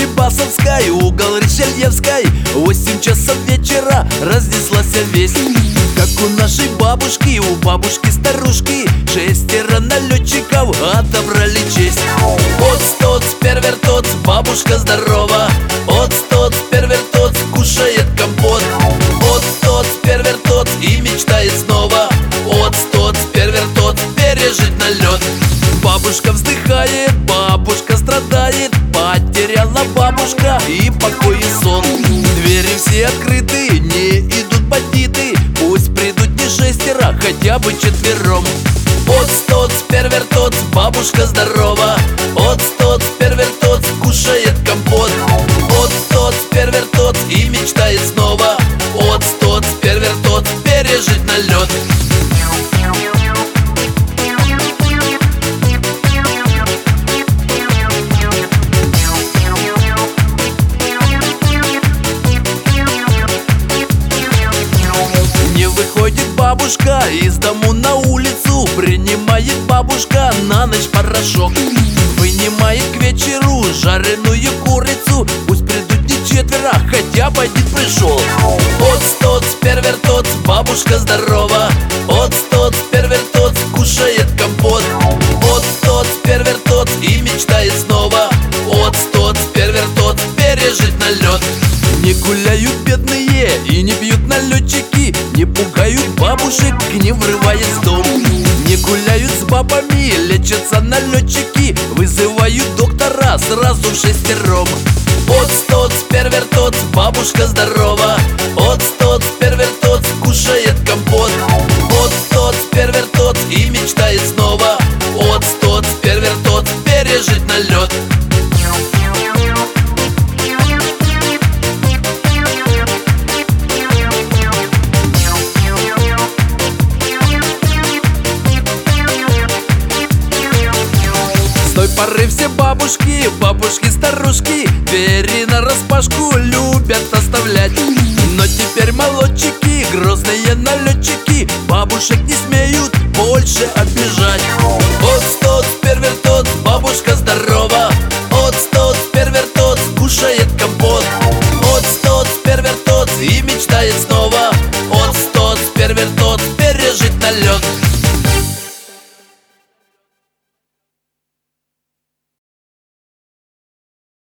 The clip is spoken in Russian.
Дерибасовской, угол Ришельевской. 8 часов вечера разнеслась весть, как у нашей бабушки, у бабушки-старушки 6 налетчиков отобрали честь. От первертот, бабушка здорова. От первертот, кушает компот. От первертот и мечтает снова. От первертот, пережить налет. Бабушка вздыхает, бабушка страдает. Потеряла бабушка и покой и сон. Двери все открыты, не идут бандиты. Пусть придут не 6, хотя бы 4. От первертот, бабушка здорова. От первертот, кушает компот. От первертот и мечтает снова. От первертот, пережить налет. Выходит бабушка из дому на улицу. Принимает бабушка на ночь порошок. Вынимает к вечеру жареную курицу. Пусть придут не 4, хотя бы 1 пришел. От первертот, бабушка здорова. От первертот, кушает компот. От первертот и мечтает снова. От первертот, пережить налет. Не гуляют бедные и не пьют налетчики. Не пугают бабушек, не врываясь в дом. Не гуляют с бабами, лечатся налетчики. Вызывают доктора сразу 6. От первертот, бабушка здорова. От первертот, кушает компот. От первертот и мечтает снова. От первертот, пережить налет. С той поры все бабушки, бабушки-старушки двери нараспашку любят оставлять. Но теперь молодчики, грозные налетчики, бабушек не смеют больше обижать.